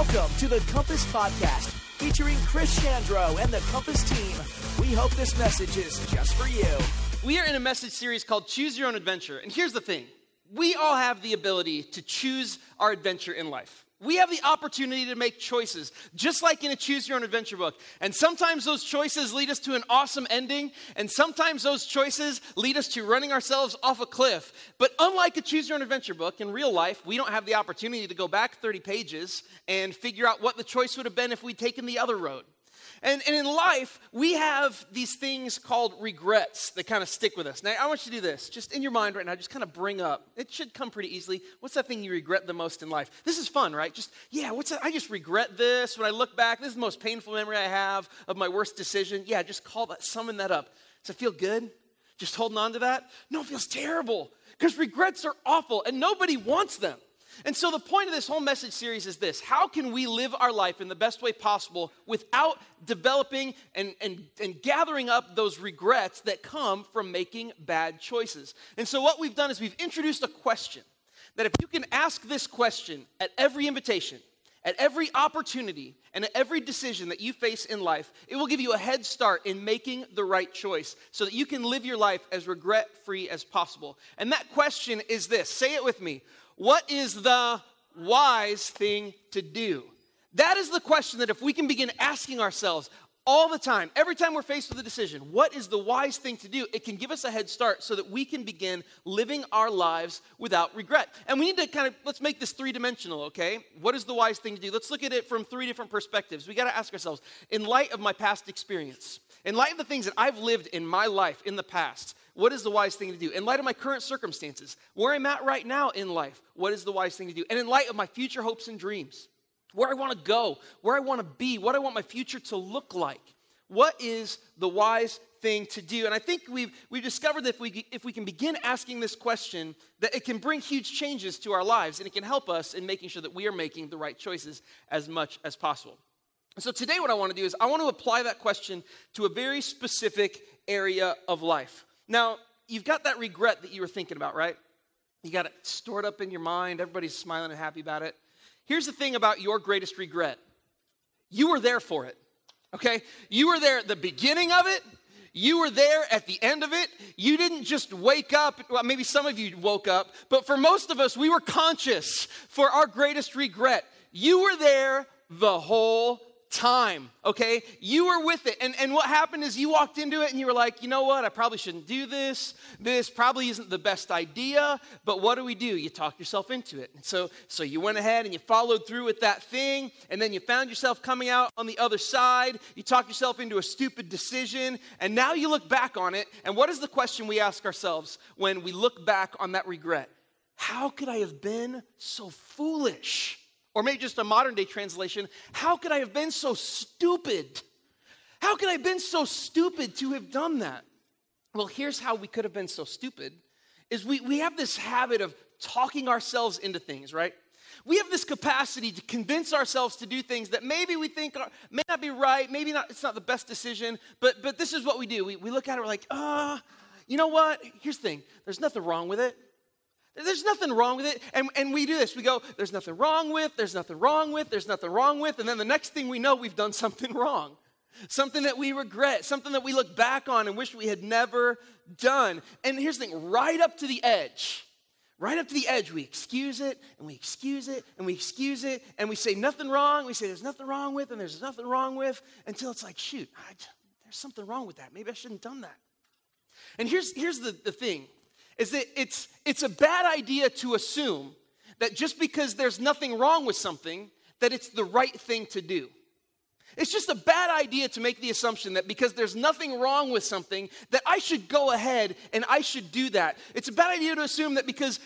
Welcome to the Compass Podcast, featuring Chris Chandro and the Compass team. We hope this message is just for you. We are in a message series called Choose Your Own Adventure. And here's the thing. We all have the ability to choose our adventure in life. We have the opportunity to make choices, just like in a Choose Your Own Adventure book. And sometimes those choices lead us to an awesome ending, and sometimes those choices lead us to running ourselves off a cliff. But unlike a Choose Your Own Adventure book, in real life, we don't have the opportunity to go back 30 pages and figure out what the choice would have been if we'd taken the other road. And in life, we have these things called regrets that kind of stick with us. Now, I want you to do this. Just in your mind right now, just kind of bring up. It should come pretty easily. What's that thing you regret the most in life? This is fun, right? What's that? I just regret this. When I look back, this is the most painful memory I have of my worst decision. Yeah, just summon that up. Does it feel good? Just holding on to that? No, it feels terrible because regrets are awful and nobody wants them. And so the point of this whole message series is this: how can we live our life in the best way possible without developing and gathering up those regrets that come from making bad choices? And so what we've done is we've introduced a question that if you can ask this question at every invitation, at every opportunity, and at every decision that you face in life, it will give you a head start in making the right choice so that you can live your life as regret-free as possible. And that question is this. Say it with me. What is the wise thing to do? That is the question that if we can begin asking ourselves all the time, every time we're faced with a decision, what is the wise thing to do? It can give us a head start so that we can begin living our lives without regret. And we need to let's make this three-dimensional, okay? What is the wise thing to do? Let's look at it from three different perspectives. We got to ask ourselves, in light of my past experience, in light of the things that I've lived in my life in the past, what is the wise thing to do? In light of my current circumstances, where I'm at right now in life, what is the wise thing to do? And in light of my future hopes and dreams, where I want to go, where I want to be, what I want my future to look like, what is the wise thing to do? And I think we've discovered that if we can begin asking this question, that it can bring huge changes to our lives, and it can help us in making sure that we are making the right choices as much as possible. So today what I want to do is I want to apply that question to a very specific area of life. Now, you've got that regret that you were thinking about, right? You got it stored up in your mind. Everybody's smiling and happy about it. Here's the thing about your greatest regret. You were there for it, okay? You were there at the beginning of it. You were there at the end of it. You didn't just wake up. Well, maybe some of you woke up, but for most of us, we were conscious for our greatest regret. You were there the whole time, okay? You were with it. And what happened is you walked into it and you were like, you know what? I probably shouldn't do this. This probably isn't the best idea. But what do? You talk yourself into it. And so you went ahead and you followed through with that thing. And then you found yourself coming out on the other side. You talked yourself into a stupid decision. And now you look back on it. And what is the question we ask ourselves when we look back on that regret? How could I have been so foolish? Or maybe just a modern day translation, how could I have been so stupid? How could I have been so stupid to have done that? Well, here's how we could have been so stupid, is we have this habit of talking ourselves into things, right? We have this capacity to convince ourselves to do things that maybe we think may not be right, maybe not. It's not the best decision, but this is what we do. We look at it, we're like, you know what? Here's the thing, there's nothing wrong with it. There's nothing wrong with it. And we do this. We go, there's nothing wrong with, there's nothing wrong with, there's nothing wrong with. And then the next thing we know, we've done something wrong. Something that we regret. Something that we look back on and wish we had never done. And here's the thing, right up to the edge, we excuse it, and we excuse it, and we excuse it, and we say nothing wrong. We say there's nothing wrong with, and there's nothing wrong with, until it's like, shoot, there's something wrong with that. Maybe I shouldn't have done that. And here's the thing. Is that it's a bad idea to assume that just because there's nothing wrong with something, that it's the right thing to do. It's just a bad idea to make the assumption that because there's nothing wrong with something, that I should go ahead and I should do that. It's a bad idea to assume that because,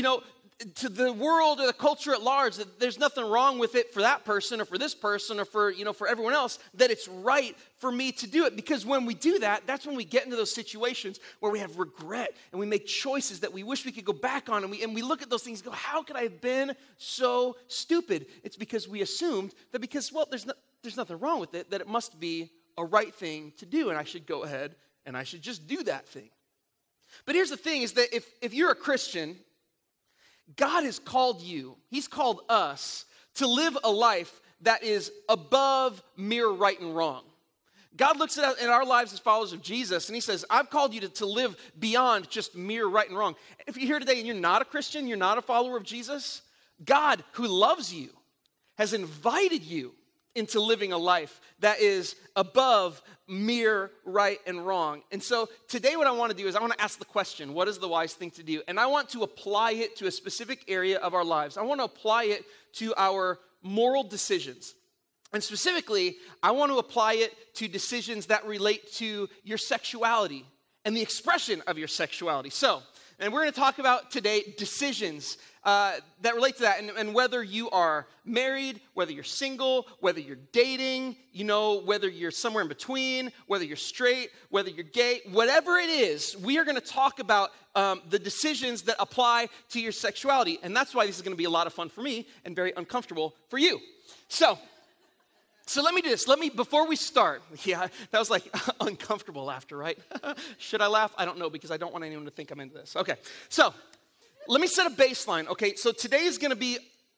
to the world or the culture at large, that there's nothing wrong with it for that person or for this person or for everyone else, that it's right for me to do it. Because when we do that, that's when we get into those situations where we have regret and we make choices that we wish we could go back on, and we look at those things and go, how could I have been so stupid? It's because we assumed that because, well, there's nothing wrong with it, that it must be a right thing to do, and I should go ahead and I should just do that thing. But here's the thing, is that if you're a Christian, God has called you, He's called us to live a life that is above mere right and wrong. God looks at our lives as followers of Jesus, and he says, I've called you to live beyond just mere right and wrong. If you're here today and you're not a Christian, you're not a follower of Jesus, God, who loves you, has invited you into living a life that is above mere right and wrong. And so today what I want to do is I want to ask the question, what is the wise thing to do? And I want to apply it to a specific area of our lives. I want to apply it to our moral decisions. And specifically, I want to apply it to decisions that relate to your sexuality and the expression of your sexuality. And we're going to talk about today decisions that relate to that, and whether you are married, whether you're single, whether you're dating, whether you're somewhere in between, whether you're straight, whether you're gay, whatever it is, we are going to talk about the decisions that apply to your sexuality. And that's why this is going to be a lot of fun for me and very uncomfortable for you. So let me do this. Before we start, that was like uncomfortable laughter, right? Should I laugh? I don't know, because I don't want anyone to think I'm into this. Okay, so let me set a baseline, okay? So today's gonna be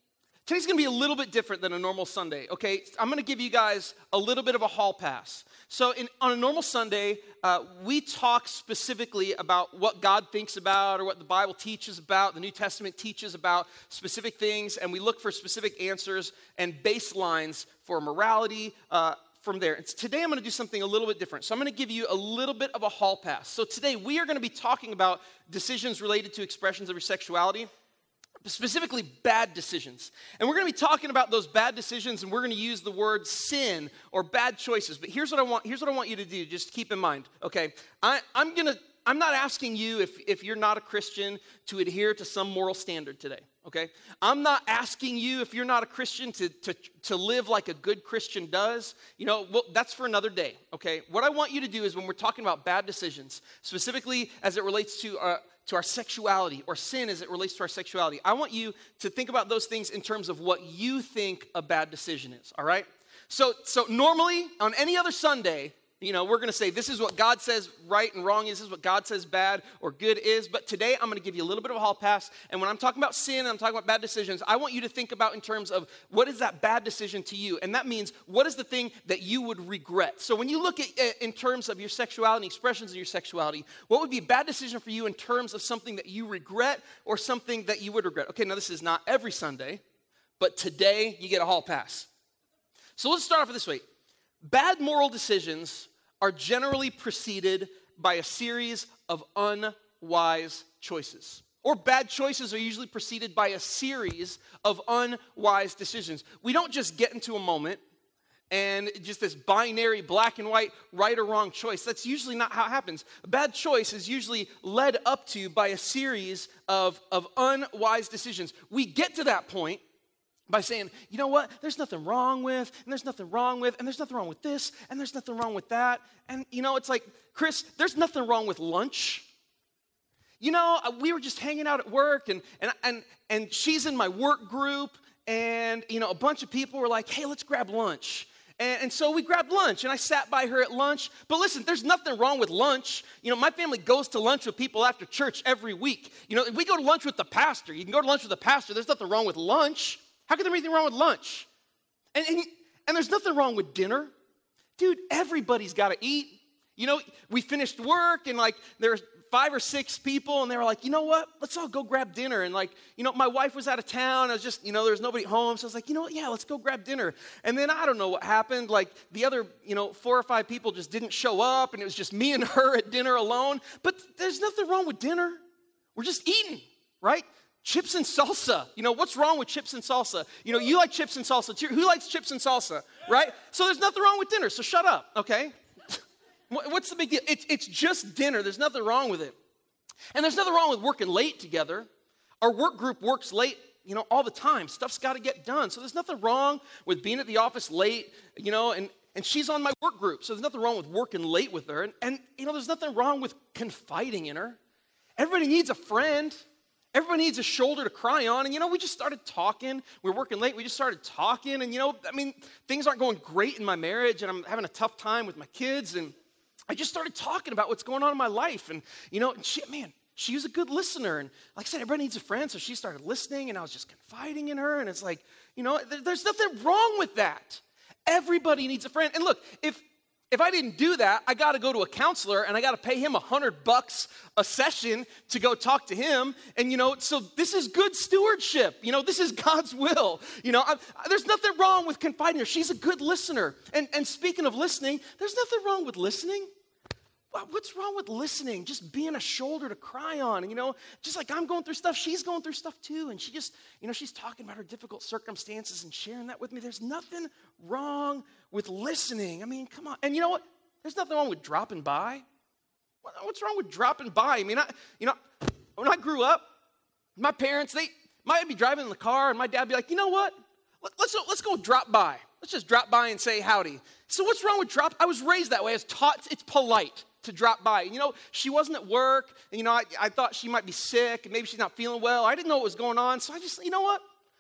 a little bit different than a normal Sunday, okay? I'm gonna give you guys a little bit of a hall pass. So on a normal Sunday, we talk specifically about what God thinks about or what the Bible teaches about, the New Testament teaches about specific things, and we look for specific answers and baselines for morality from there. Today I'm going to do something a little bit different. So I'm going to give you a little bit of a hall pass. So today we are going to be talking about decisions related to expressions of your sexuality, specifically bad decisions. And we're going to be talking about those bad decisions, and we're going to use the word sin or bad choices. But here's what I want you to do. Just keep in mind, okay? I'm not asking you, if you're not a Christian, to adhere to some moral standard today, okay? I'm not asking you, if you're not a Christian, to live like a good Christian does. That's for another day, okay? What I want you to do is, when we're talking about bad decisions, specifically as it relates to our sexuality, or sin as it relates to our sexuality, I want you to think about those things in terms of what you think a bad decision is, all right? So normally, on any other Sunday, we're going to say this is what God says right and wrong is. This is what God says bad or good is. But today I'm going to give you a little bit of a hall pass. And when I'm talking about sin and I'm talking about bad decisions, I want you to think about in terms of what is that bad decision to you. And that means, what is the thing that you would regret? So when you look at in terms of your sexuality, expressions of your sexuality, what would be a bad decision for you in terms of something that you regret or something that you would regret? Okay, now this is not every Sunday, but today you get a hall pass. So let's start off this way. Bad moral decisions are generally preceded by a series of unwise choices. Or bad choices are usually preceded by a series of unwise decisions. We don't just get into a moment and just this binary black and white, right or wrong choice. That's usually not how it happens. A bad choice is usually led up to by a series of unwise decisions. We get to that point by saying, you know what, there's nothing wrong with, and there's nothing wrong with, and there's nothing wrong with this, and there's nothing wrong with that. And, it's like, Chris, there's nothing wrong with lunch. We were just hanging out at work, and she's in my work group, and, a bunch of people were like, hey, let's grab lunch. And so we grabbed lunch, and I sat by her at lunch. But listen, there's nothing wrong with lunch. My family goes to lunch with people after church every week. If we go to lunch with the pastor, you can go to lunch with the pastor. There's nothing wrong with lunch. How could there be anything wrong with lunch? And there's nothing wrong with dinner. Dude, everybody's got to eat. We finished work, and there were 5 or 6 people, and they were like, you know what? Let's all go grab dinner. And my wife was out of town. I was just, there was nobody home. So I was like, you know what? Yeah, let's go grab dinner. And then I don't know what happened. The other, 4 or 5 people just didn't show up, and it was just me and her at dinner alone. But there's nothing wrong with dinner. We're just eating, right? Chips and salsa. What's wrong with chips and salsa? You like chips and salsa too. Who likes chips and salsa, right? So there's nothing wrong with dinner, so shut up, okay? What's the big deal? It's just dinner. There's nothing wrong with it. And there's nothing wrong with working late together. Our work group works late, all the time. Stuff's got to get done. So there's nothing wrong with being at the office late, and she's on my work group. So there's nothing wrong with working late with her. And there's nothing wrong with confiding in her. Everybody needs a friend. Everybody needs a shoulder to cry on. And, we just started talking. We were working late. We just started talking. And, things aren't going great in my marriage. And I'm having a tough time with my kids. And I just started talking about what's going on in my life. And, she was a good listener. And like I said, everybody needs a friend, so she started listening, and I was just confiding in her. And it's like, there's nothing wrong with that. Everybody needs a friend. And look, if I didn't do that, I got to go to a counselor, and I got to pay him $100 a session to go talk to him. And, so this is good stewardship. This is God's will. There's nothing wrong with confiding in her. She's a good listener. And speaking of listening, there's nothing wrong with listening. What's wrong with listening? Just being a shoulder to cry on. And, just like I'm going through stuff, she's going through stuff too. And she just, she's talking about her difficult circumstances and sharing that with me. There's nothing wrong with listening. I mean, come on. And you know what? There's nothing wrong with dropping by. What's wrong with dropping by? I mean, when I grew up, my parents, they might be driving in the car, and my dad would be like, you know what? Let's go drop by. Let's just drop by and say howdy. So what's wrong with I was raised that way. I was taught it's polite to drop by. She wasn't at work, and I thought she might be sick, and maybe she's not feeling well. I didn't know what was going on, so I just, you know what?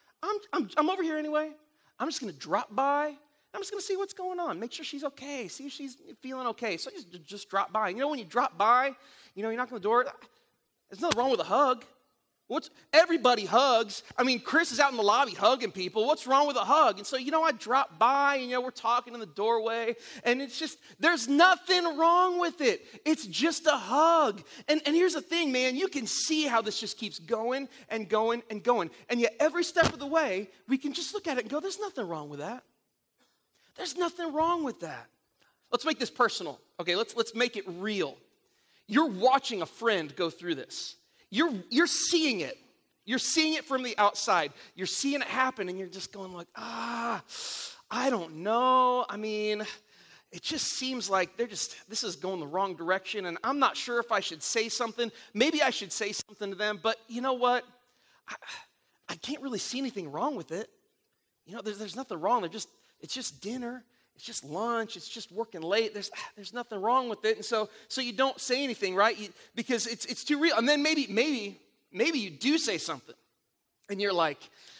I'm over here anyway. I'm just going to drop by. I'm just going to see what's going on, make sure she's okay, see if she's feeling okay. So I just drop by. When you drop by, you knock on the door, there's nothing wrong with a hug. Everybody hugs. I mean, Chris is out in the lobby hugging people. What's wrong with a hug? And so, I drop by, and, we're talking in the doorway, and it's just, there's nothing wrong with it. It's just a hug. And here's the thing, man, you can see how this just keeps going and going and going. And yet every step of the way, we can just look at it and go, there's nothing wrong with that. There's nothing wrong with that. Let's make this personal. Okay, let's make it real. You're watching a friend go through this. You're seeing it. You're seeing it from the outside. You're seeing it happen, and you're just going like, I don't know. I mean, it just seems like this is going the wrong direction, and I'm not sure if I should say something. Maybe I should say something to them, but you know what? I can't really see anything wrong with it. There's nothing wrong. It's just dinner. It's just lunch. It's just working late. There's nothing wrong with it. And so you don't say anything, right? Because it's too real. And then maybe you do say something. And you're like,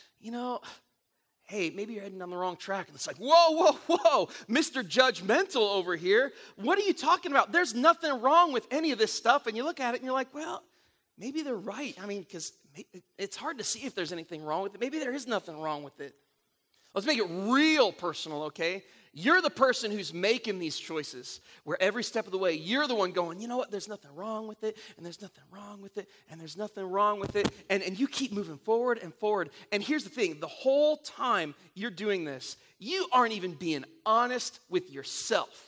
hey, maybe you're heading down the wrong track. And it's like, whoa, Mr. Judgmental over here. What are you talking about? There's nothing wrong with any of this stuff. And you look at it and you're like, well, maybe they're right. I mean, because it's hard to see if there's anything wrong with it. Maybe there is nothing wrong with it. Let's make it real personal, okay? You're the person who's making these choices where every step of the way, you're the one going, you know what, there's nothing wrong with it, and there's nothing wrong with it, and there's nothing wrong with it, and you keep moving forward and forward. And here's the thing, the whole time you're doing this, you aren't even being honest with yourself.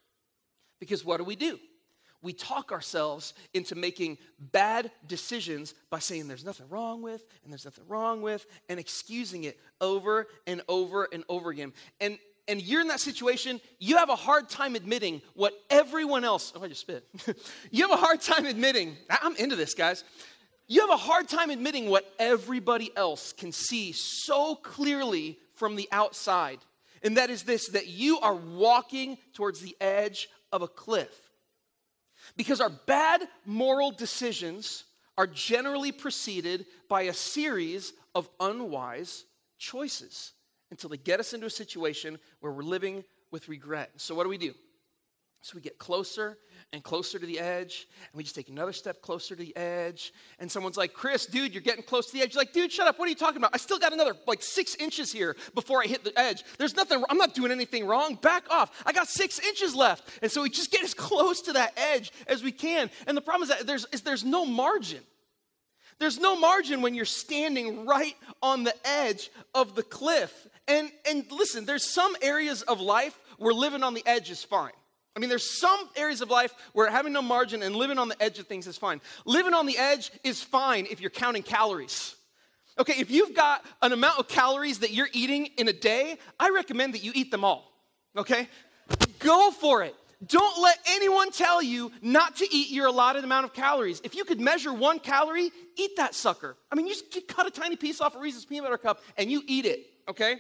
Because what do? We talk ourselves into making bad decisions by saying there's nothing wrong with, and there's nothing wrong with, and excusing it over and over and over again. And you're in that situation, you have a hard time admitting what everyone else, I just spit. You have a hard time admitting, I'm into this, guys. You have a hard time admitting what everybody else can see so clearly from the outside. And that is this, that you are walking towards the edge of a cliff. Because our bad moral decisions are generally preceded by a series of unwise choices until they get us into a situation where we're living with regret. So what do? So we get closer and closer to the edge, and we just take another step closer to the edge, and someone's like, Chris, dude, you're getting close to the edge. You're like, dude, shut up, what are you talking about? I still got another 6 inches here before I hit the edge. There's nothing, I'm not doing anything wrong, back off. I got 6 inches left. And so we just get as close to that edge as we can. And the problem is that there's no margin. There's no margin when you're standing right on the edge of the cliff. And listen, there's some areas of life where living on the edge is fine. I mean, there's some areas of life where having no margin and living on the edge of things is fine. Living on the edge is fine if you're counting calories. Okay, if you've got an amount of calories that you're eating in a day, I recommend that you eat them all, okay? Go for it. Don't let anyone tell you not to eat your allotted amount of calories. If you could measure 1 calorie, eat that sucker. I mean, you just cut a tiny piece off a Reese's peanut butter cup and you eat it, okay?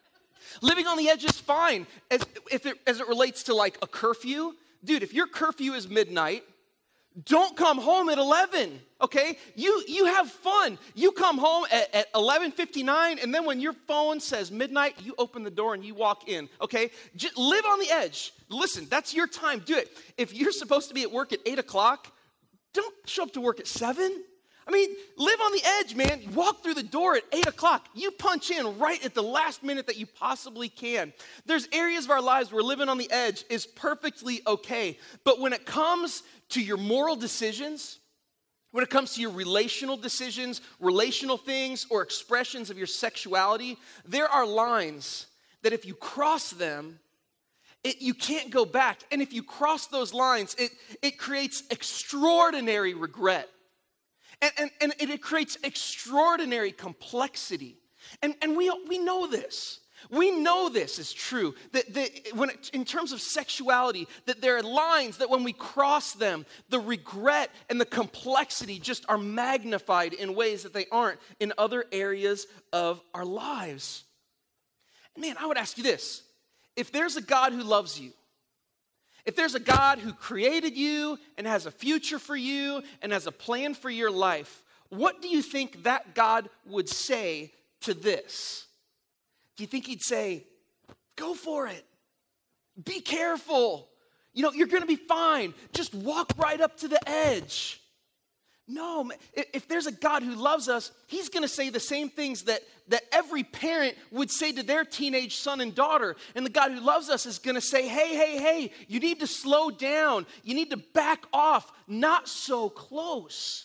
Living on the edge is fine as it relates to like a curfew. Dude, if your curfew is midnight, don't come home at 11, okay? You have fun. You come home at 11:59, and then when your phone says midnight, you open the door and you walk in, okay? Just live on the edge. Listen, that's your time. Do it. If you're supposed to be at work at 8 o'clock, Don't show up to work at 7. I mean, live on the edge, man. Walk through the door at 8 o'clock. You punch in right at the last minute that you possibly can. There's areas of our lives where living on the edge is perfectly okay. But when it comes to your moral decisions, when it comes to your relational decisions, relational things, or expressions of your sexuality, there are lines that if you cross them, you can't go back. And if you cross those lines, it creates extraordinary regret. And it creates extraordinary complexity. And we know this. We know this is true, that in terms of sexuality, that there are lines that when we cross them, the regret and the complexity just are magnified in ways that they aren't in other areas of our lives. Man, I would ask you this. If there's a God who loves you, if there's a God who created you and has a future for you and has a plan for your life, what do you think that God would say to this? Do you think he'd say, go for it. Be careful. You know, you're going to be fine. Just walk right up to the edge. No, if there's a God who loves us, he's going to say the same things that every parent would say to their teenage son and daughter. And the God who loves us is going to say, hey, you need to slow down. You need to back off. Not so close.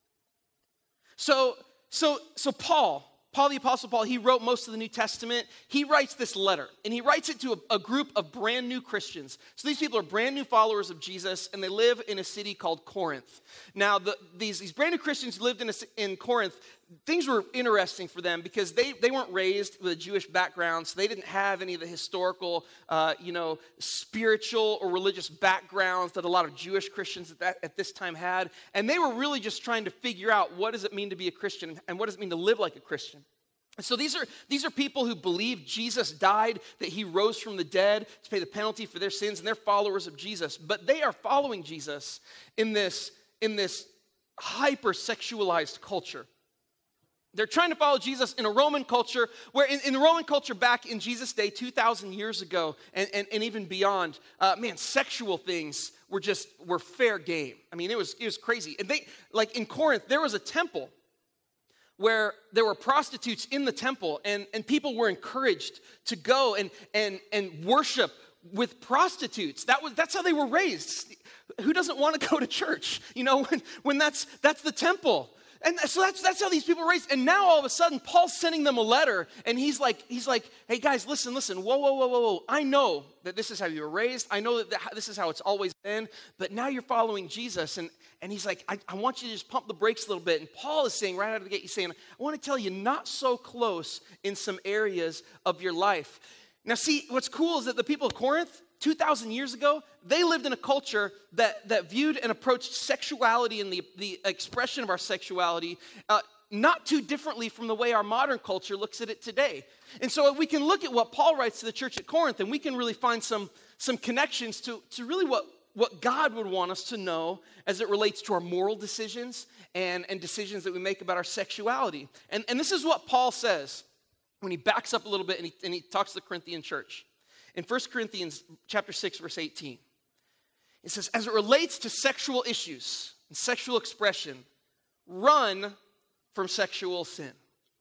So Paul the Apostle Paul, he wrote most of the New Testament. He writes this letter, and he writes it to a group of brand new Christians. So these people are brand new followers of Jesus, and they live in a city called Corinth. Now, these brand new Christians who lived in Corinth, things were interesting for them because they weren't raised with a Jewish background, so they didn't have any of the historical, spiritual or religious backgrounds that a lot of Jewish Christians at this time had. And they were really just trying to figure out what does it mean to be a Christian and what does it mean to live like a Christian. And so these are people who believe Jesus died, that he rose from the dead to pay the penalty for their sins, and they're followers of Jesus. But they are following Jesus in this hyper-sexualized culture. They're trying to follow Jesus in a Roman culture where in the Roman culture back in Jesus' day, 2,000 years ago and even beyond, sexual things were fair game. I mean, it was crazy. And in Corinth, there was a temple where there were prostitutes in the temple and people were encouraged to go and worship with prostitutes. That's how they were raised. Who doesn't want to go to church? You know, when that's the temple. And so that's how these people were raised. And now all of a sudden, Paul's sending them a letter, and he's like, hey guys, listen, whoa. I know that this is how you were raised. I know that this is how it's always been, but now you're following Jesus. And he's like, I want you to just pump the brakes a little bit. And Paul is saying right out of the gate, he's saying, I want to tell you not so close in some areas of your life. Now see, what's cool is that the people of Corinth, 2,000 years ago, they lived in a culture that viewed and approached sexuality and the expression of our sexuality not too differently from the way our modern culture looks at it today. And so we can look at what Paul writes to the church at Corinth, and we can really find some connections to really what God would want us to know as it relates to our moral decisions and decisions that we make about our sexuality. And this is what Paul says when he backs up a little bit and he talks to the Corinthian church. In 1 Corinthians chapter 6, verse 18, it says, as it relates to sexual issues and sexual expression, run from sexual sin.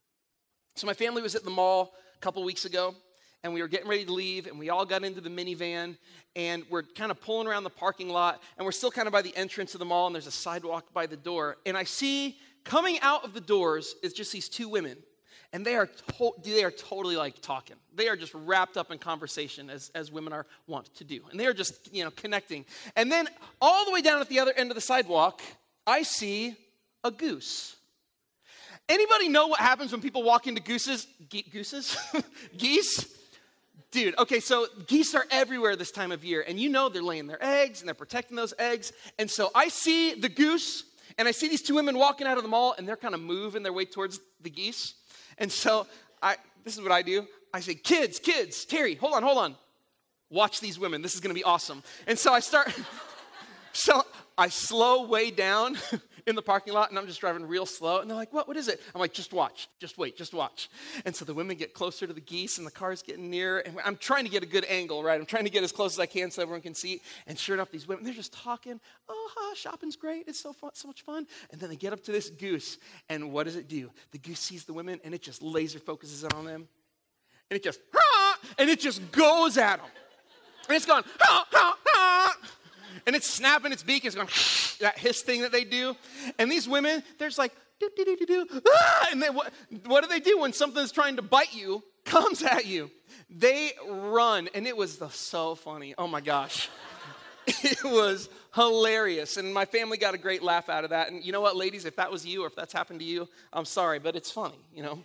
So my family was at the mall a couple weeks ago, and we were getting ready to leave, and we all got into the minivan, and we're kind of pulling around the parking lot, and we're still kind of by the entrance of the mall, and there's a sidewalk by the door, and I see coming out of the doors is just these two women. And they are totally like talking. They are just wrapped up in conversation as women are wont to do. And they are just, connecting. And then all the way down at the other end of the sidewalk, I see a goose. Anybody know what happens when people walk into gooses? Gooses? Geese? Dude, okay, so geese are everywhere this time of year. And they're laying their eggs and they're protecting those eggs. And so I see the goose and I see these two women walking out of the mall and they're kind of moving their way towards the geese. And so this is what I do. I say, kids, Terry, hold on. Watch these women. This is going to be awesome. And so I slow way down in the parking lot, and I'm just driving real slow. And they're like, what is it? I'm like, just watch. Just wait. Just watch. And so the women get closer to the geese, and the car's getting nearer. And I'm trying to get a good angle, right? I'm trying to get as close as I can so everyone can see. And sure enough, these women, they're just talking. Oh, shopping's great. It's so fun, so much fun. And then they get up to this goose, and what does it do? The goose sees the women, and it just laser focuses on them. And it just, and it just goes at them. And it's going, and it's snapping its beak. It's going, that hiss thing that they do. And these women, they're just like, and then what do when something that's trying to bite you comes at you? They run. And it was so funny. Oh my gosh. It was hilarious. And my family got a great laugh out of that. And you know what, ladies, if that was you or if that's happened to you, I'm sorry, but it's funny, you know.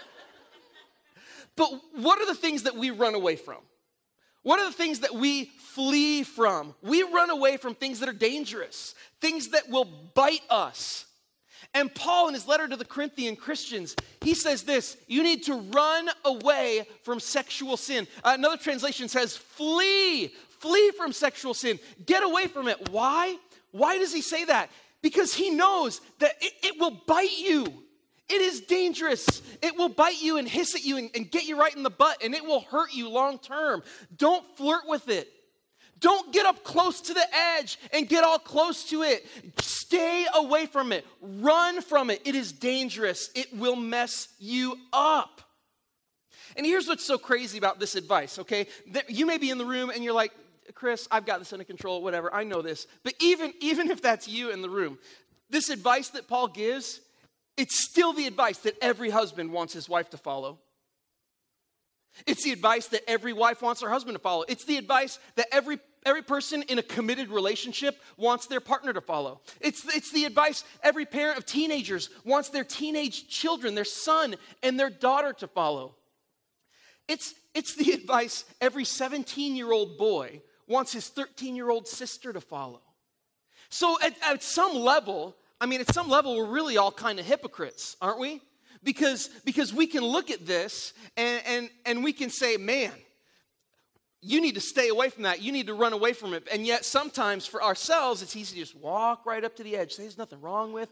But what are the things that we run away from? What are the things that we flee from? We run away from things that are dangerous, things that will bite us. And Paul, in his letter to the Corinthian Christians, he says this: you need to run away from sexual sin. Another translation says, flee from sexual sin. Get away from it. Why? Why does he say that? Because he knows that it will bite you. It is dangerous. It will bite you and hiss at you and get you right in the butt, and it will hurt you long term. Don't flirt with it. Don't get up close to the edge and get all close to it. Stay away from it. Run from it. It is dangerous. It will mess you up. And here's what's so crazy about this advice, okay? You may be in the room and you're like, Chris, I've got this under control, whatever. I know this. But even if that's you in the room, this advice that Paul gives, it's still the advice that every husband wants his wife to follow. It's the advice that every wife wants her husband to follow. It's the advice that every person in a committed relationship wants their partner to follow. It's the advice every parent of teenagers wants their teenage children, their son and their daughter to follow. It's the advice every 17-year-old boy wants his 13-year-old sister to follow. So at some level, we're really all kind of hypocrites, aren't we? Because we can look at this and we can say, man, you need to stay away from that. You need to run away from it. And yet sometimes for ourselves, it's easy to just walk right up to the edge. Say, there's nothing wrong with,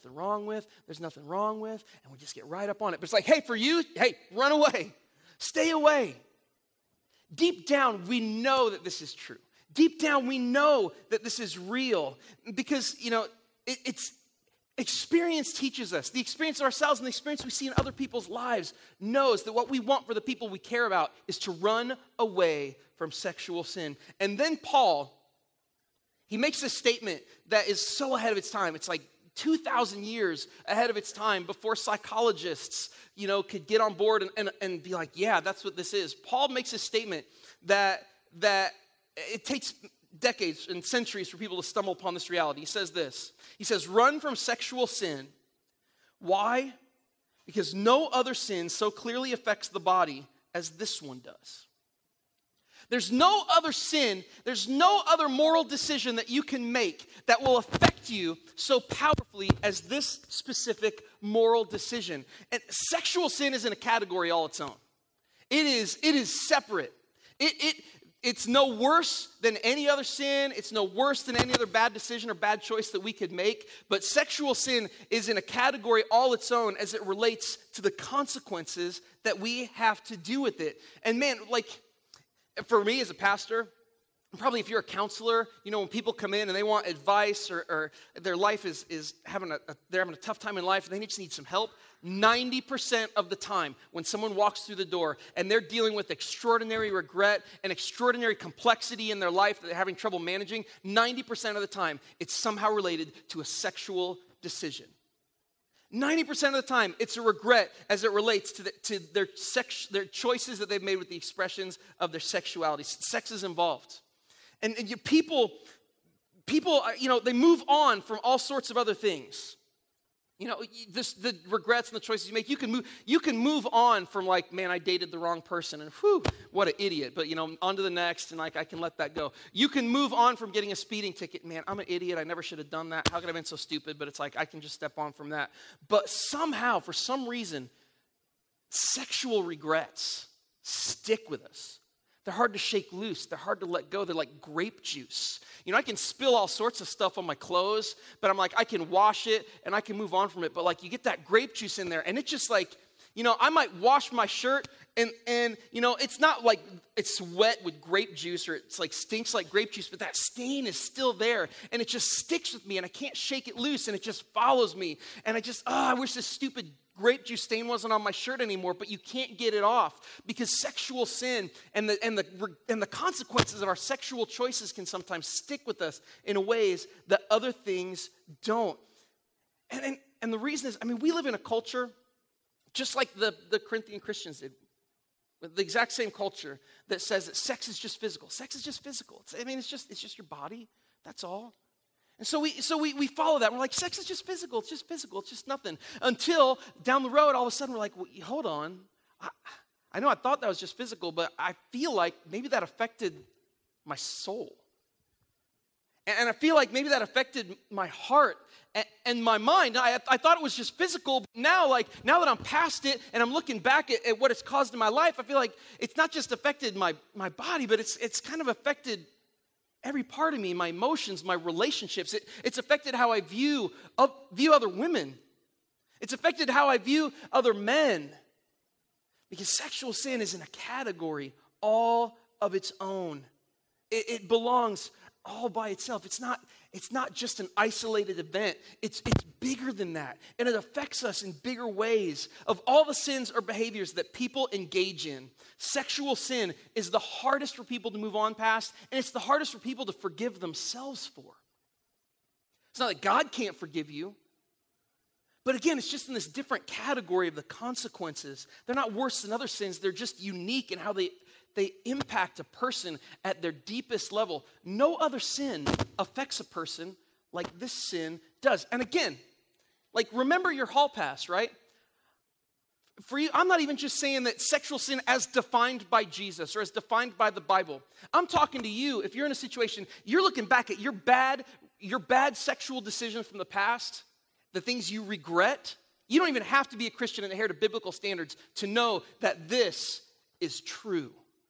and we just get right up on it. But it's like, hey, for you, hey, run away. Stay away. Deep down, we know that this is true. Deep down, we know that this is real because, it's experience teaches us. The experience of ourselves and the experience we see in other people's lives knows that what we want for the people we care about is to run away from sexual sin. And then Paul, he makes a statement that is so ahead of its time. It's like 2,000 years ahead of its time before psychologists, could get on board and be like, yeah, that's what this is. Paul makes a statement that it takes decades and centuries for people to stumble upon this reality. He says this. He says, run from sexual sin. Why? Because no other sin so clearly affects the body as this one does. There's no other sin, there's no other moral decision that you can make that will affect you so powerfully as this specific moral decision. And sexual sin isn't a category all its own. It is separate. It's no worse than any other sin. It's no worse than any other bad decision or bad choice that we could make. But sexual sin is in a category all its own as it relates to the consequences that we have to do with it. And man, for me as a pastor, probably if you're a counselor, when people come in and they want advice or their life is they're having a tough time in life and they just need some help, 90% of the time when someone walks through the door and they're dealing with extraordinary regret and extraordinary complexity in their life that they're having trouble managing, 90% of the time it's somehow related to a sexual decision. 90% of the time it's a regret as it relates to their choices that they've made with the expressions of their sexuality. Sex is involved. And people, they move on from all sorts of other things. The regrets and the choices you make, you can move on from man, I dated the wrong person and whew, what an idiot. But on to the next and I can let that go. You can move on from getting a speeding ticket. Man, I'm an idiot. I never should have done that. How could I have been so stupid? But it's I can just step on from that. But somehow, for some reason, sexual regrets stick with us. They're hard to shake loose. They're hard to let go. They're like grape juice. I can spill all sorts of stuff on my clothes, but I'm like, I can wash it and I can move on from it. But like you get that grape juice in there and it's just like, I might wash my shirt and it's not like it's wet with grape juice or it's like stinks like grape juice, but that stain is still there and it just sticks with me and I can't shake it loose and it just follows me. And I wish this stupid grape juice stain wasn't on my shirt anymore, but you can't get it off because sexual sin and the consequences of our sexual choices can sometimes stick with us in ways that other things don't. And the reason is, we live in a culture just like the Corinthian Christians did, with the exact same culture that says that sex is just physical. Sex is just physical. It's just your body. That's all. And so we follow that. We're like, sex is just physical. It's just physical. It's just nothing. Until down the road, all of a sudden, we're like, well, hold on. I know I thought that was just physical, but I feel like maybe that affected my soul. And I feel like maybe that affected my heart and my mind. I thought it was just physical. But now that I'm past it and I'm looking back at what it's caused in my life, I feel like it's not just affected my body, but it's kind of affected every part of me, my emotions, my relationships. It's affected how I view other women. It's affected how I view other men. Because sexual sin is in a category all of its own. It belongs all by itself. It's not just an isolated event. It's bigger than that. And it affects us in bigger ways. Of all the sins or behaviors that people engage in, sexual sin is the hardest for people to move on past, and it's the hardest for people to forgive themselves for. It's not that God can't forgive you, but again, it's just in this different category of the consequences. They're not worse than other sins. They're just unique in how they impact a person at their deepest level. No other sin affects a person like this sin does. And again, remember your hall pass, right? For you, I'm not even just saying that sexual sin as defined by Jesus or as defined by the Bible. I'm talking to you, if you're in a situation, you're looking back at your bad sexual decisions from the past, the things you regret. You don't even have to be a Christian and adhere to biblical standards to know that this is true.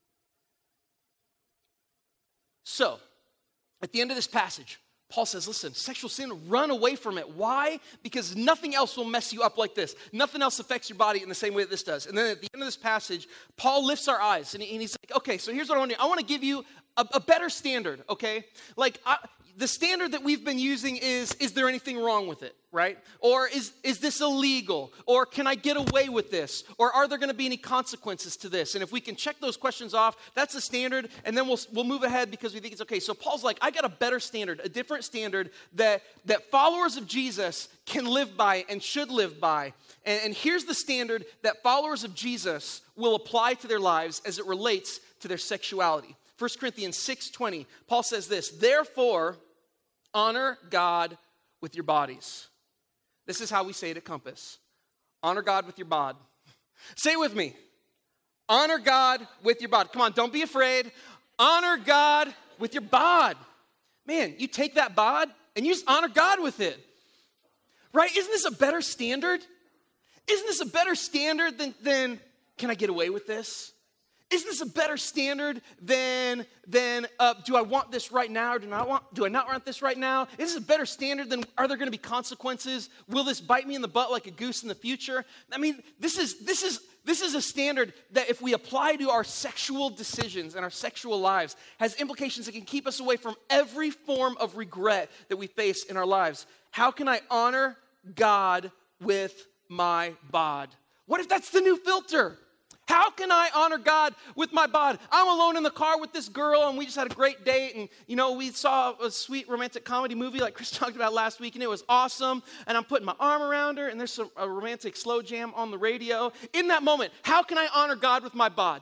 So, at the end of this passage, Paul says, listen, sexual sin, run away from it. Why? Because nothing else will mess you up like this. Nothing else affects your body in the same way that this does. And then at the end of this passage, Paul lifts our eyes and he's like, okay, so here's what I want to do. I want to give you a better standard, okay? The standard that we've been using is there anything wrong with it, right? Or is this illegal? Or can I get away with this? Or are there going to be any consequences to this? And if we can check those questions off, that's the standard, and then we'll move ahead because we think it's okay. So Paul's like, I got a better standard, a different standard that followers of Jesus can live by and should live by. And here's the standard that followers of Jesus will apply to their lives as it relates to their sexuality. 1 Corinthians 6:20, Paul says this, therefore, honor God with your bodies. This is how we say it at Compass. Honor God with your bod. Say it with me. Honor God with your bod. Come on, don't be afraid. Honor God with your bod. Man, you take that bod and you just honor God with it. Right? Isn't this a better standard? Isn't this a better standard than can I get away with this? Isn't this a better standard than do I want this right now or do I not want this right now? Is this a better standard than are there going to be consequences? Will this bite me in the butt like a goose in the future? This is a standard that if we apply to our sexual decisions and our sexual lives has implications that can keep us away from every form of regret that we face in our lives. How can I honor God with my bod? What if that's the new filter? How can I honor God with my bod? I'm alone in the car with this girl and we just had a great date and, we saw a sweet romantic comedy movie like Chris talked about last week and it was awesome and I'm putting my arm around her and there's a romantic slow jam on the radio. In that moment, how can I honor God with my bod?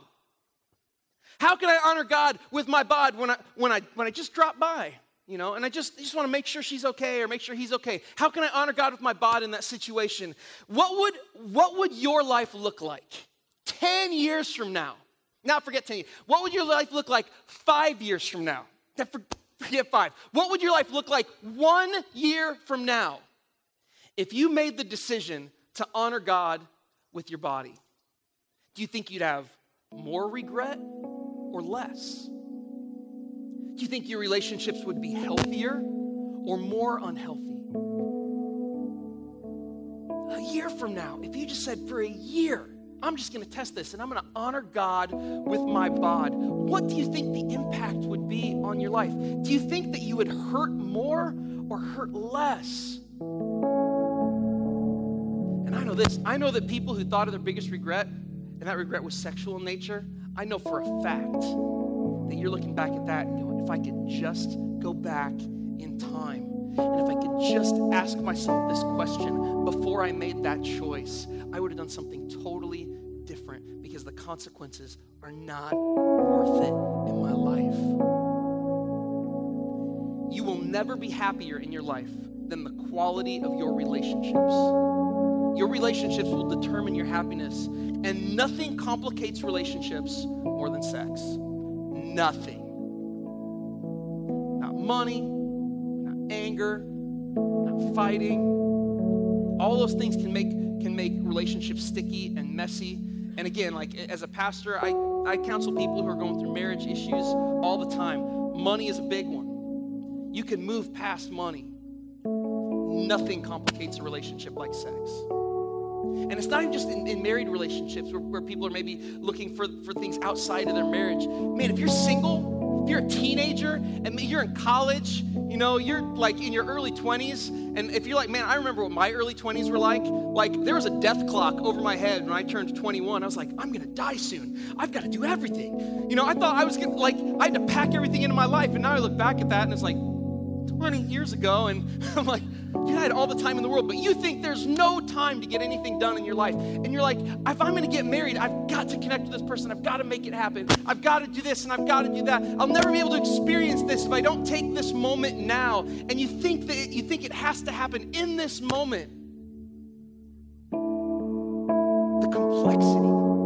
How can I honor God with my bod when I just drop by? And I just want to make sure she's okay or make sure he's okay. How can I honor God with my bod in that situation? What would your life look like 10 years from now? Now forget 10 years. What would your life look like 5 years from now? Forget 5. What would your life look like 1 year from now if you made the decision to honor God with your body? Do you think you'd have more regret or less? Do you think your relationships would be healthier or more unhealthy? A year from now, if you just said, for a year, I'm just going to test this and I'm going to honor God with my bod, what do you think the impact would be on your life? Do you think that you would hurt more or hurt less? And I know this. I know that people who thought of their biggest regret, and that regret was sexual in nature, I know for a fact that you're looking back at that and going, if I could just go back in time, and if I could just ask myself this question before I made that choice, I would have done something totally different, because the consequences are not worth it in my life. You will never be happier in your life than the quality of your relationships. Your relationships will determine your happiness, and nothing complicates relationships more than sex. Nothing. Not money, not anger, not fighting. All those things can make relationships sticky and messy. And again, like as a pastor, I counsel people who are going through marriage issues all the time. Money is a big one. You can move past money. Nothing complicates a relationship like sex. And it's not even just in married relationships where people are maybe looking for things outside of their marriage. Man, if you're single, if you're a teenager, and you're in college, you know, you're like in your early 20s, and if you're like, man, I remember what my early 20s were like there was a death clock over my head when I turned 21. I was like, I'm going to die soon. I've got to do everything. You know, I thought I was going to, I had to pack everything into my life, and now I look back at that, and it's like 20 years ago, and I'm like, dude, I had all the time in the world, but you think there's no time to get anything done in your life. And you're like, if I'm going to get married, I've got to connect with this person. I've got to make it happen. I've got to do this and I've got to do that. I'll never be able to experience this if I don't take this moment now. And you think it has to happen in this moment. The complexity,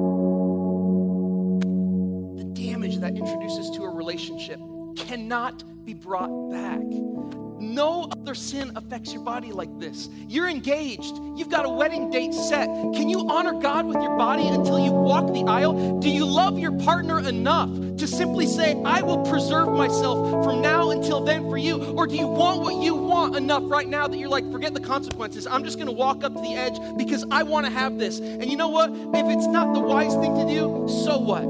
the damage that introduces to a relationship cannot be brought back. No other sin affects your body like this. You're engaged. You've got a wedding date set. Can you honor God with your body until you walk the aisle? Do you love your partner enough to simply say, I will preserve myself from now until then for you? Or do you want what you want enough right now that you're like, forget the consequences. I'm just going to walk up to the edge because I want to have this. And you know what? If it's not the wise thing to do, so what?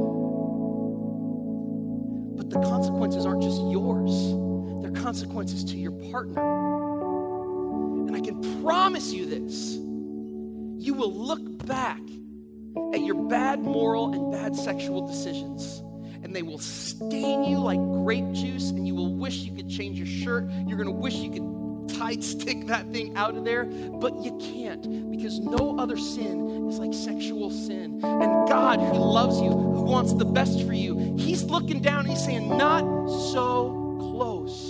But the consequences aren't just yours. They're consequences to your partner. And I can promise you this. You will look back at your bad moral and bad sexual decisions, and they will stain you like grape juice, and you will wish you could change your shirt. You're going to wish you could tight stick that thing out of there, but you can't, because no other sin is like sexual sin. And God, who loves you, who wants the best for you, he's looking down and he's saying, not so close.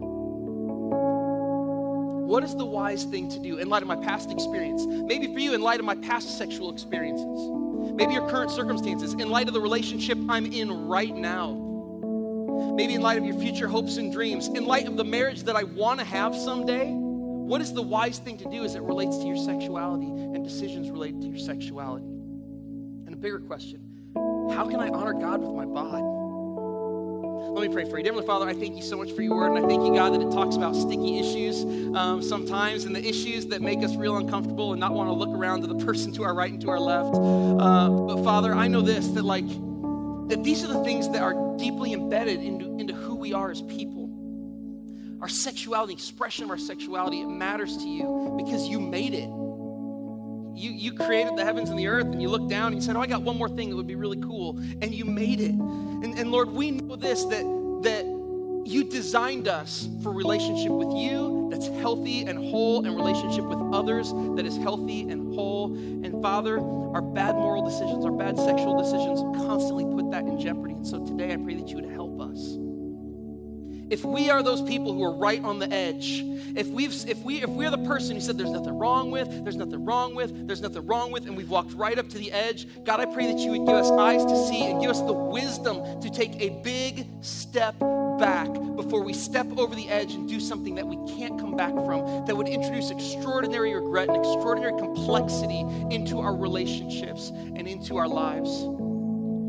What is the wise thing to do in light of my past experience? Maybe for you, in light of my past sexual experiences. Maybe your current circumstances, in light of the relationship I'm in right now. Maybe in light of your future hopes and dreams, in light of the marriage that I want to have someday. What is the wise thing to do as it relates to your sexuality and decisions related to your sexuality? And a bigger question, how can I honor God with my bod? Let me pray for you. Heavenly Father, I thank you so much for your word, and I thank you, God, that it talks about sticky issues sometimes, and the issues that make us real uncomfortable and not want to look around to the person to our right and to our left. But Father, I know this, that these are the things that are deeply embedded into who we are as people. Our sexuality, expression of our sexuality, it matters to you because you made it. You created the heavens and the earth, and you looked down and you said, oh, I got one more thing that would be really cool, and you made it. And Lord, we know this, that you designed us for relationship with you that's healthy and whole, and relationship with others that is healthy and whole. And Father, our bad moral decisions, our bad sexual decisions constantly put that in jeopardy. And so today I pray that you would help us. If we are those people who are right on the edge, if we're the person who said there's nothing wrong with, and we've walked right up to the edge, God, I pray that you would give us eyes to see and give us the wisdom to take a big step back before we step over the edge and do something that we can't come back from, that would introduce extraordinary regret and extraordinary complexity into our relationships and into our lives.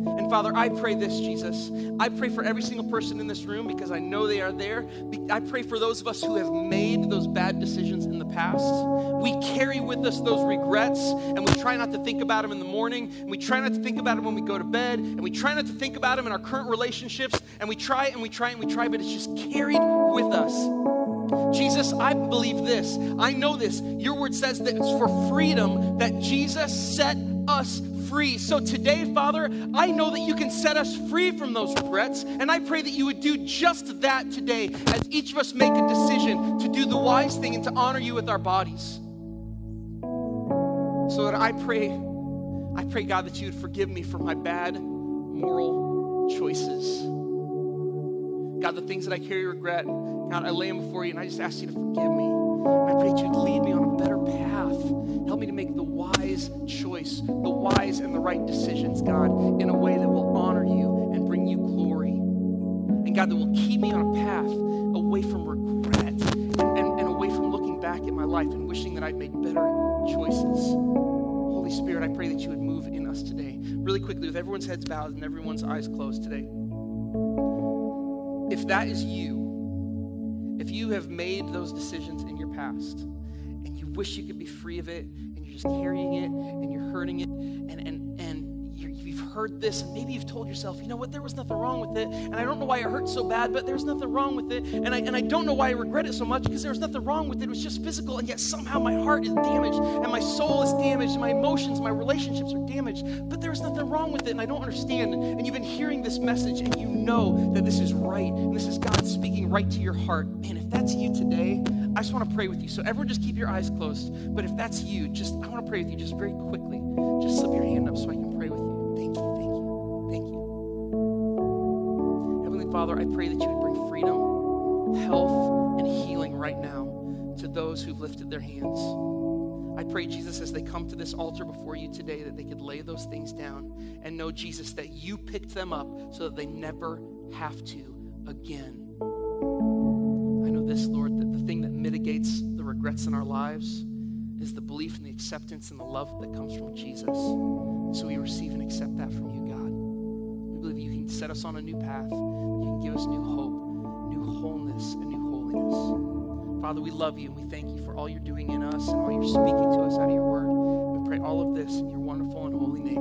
And Father, I pray this, Jesus. I pray for every single person in this room because I know they are there. I pray for those of us who have made those bad decisions in the past. We carry with us those regrets, and we try not to think about them in the morning, and we try not to think about them when we go to bed, and we try not to think about them in our current relationships, and we try, but it's just carried with us. Jesus, I believe this. I know this. Your word says that it's for freedom that Jesus set us free. So today, Father, I know that you can set us free from those regrets, and I pray that you would do just that today as each of us make a decision to do the wise thing and to honor you with our bodies. So that I pray, God, that you would forgive me for my bad moral choices. God, the things that I carry regret, God, I lay them before you, and I just ask you to forgive me. And I pray that you'd lead me on a better path. Help me to make the wise choice, the wise and the right decisions, God, in a way that will honor you and bring you glory. And God, that will keep me on a path away from regret and away from looking back at my life and wishing that I'd made better choices. Holy Spirit, I pray that you would move in us today. Really quickly, with everyone's heads bowed and everyone's eyes closed today. If that is you, if you have made those decisions in your past and you wish you could be free of it and you're just carrying it and you're hurting it and you've heard this and maybe you've told yourself, you know what, there was nothing wrong with it and I don't know why it hurt so bad, but there's nothing wrong with it and I don't know why I regret it so much because there was nothing wrong with it. It was just physical, and yet somehow my heart is damaged and my soul is damaged and my emotions, my relationships are damaged, but there's nothing wrong with it and I don't understand. And you've been hearing this message and you know that this is right and this is God speaking right to your heart. Man, if that's you today, I just want to pray with you. So everyone just keep your eyes closed. But if that's you, I want to pray with you just very quickly. Just slip your hand up so I can pray with you. Thank you, thank you, thank you. Heavenly Father, I pray that you would bring freedom, health, and healing right now to those who've lifted their hands. I pray, Jesus, as they come to this altar before you today, that they could lay those things down and know, Jesus, that you picked them up so that they never have to again. I know this, Lord, that the thing that mitigates the regrets in our lives is the belief and the acceptance and the love that comes from Jesus. So we receive and accept that from you, God. We believe you can set us on a new path. You can give us new hope, new wholeness, and new holiness. Father, we love you and we thank you for all you're doing in us and all you're speaking to us out of your word. We pray all of this in your wonderful and holy name.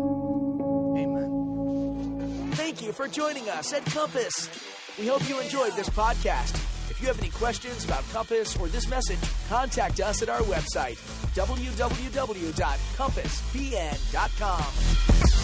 Amen. Thank you for joining us at Compass. We hope you enjoyed this podcast. If you have any questions about Compass or this message, contact us at our website, www.compassbn.com.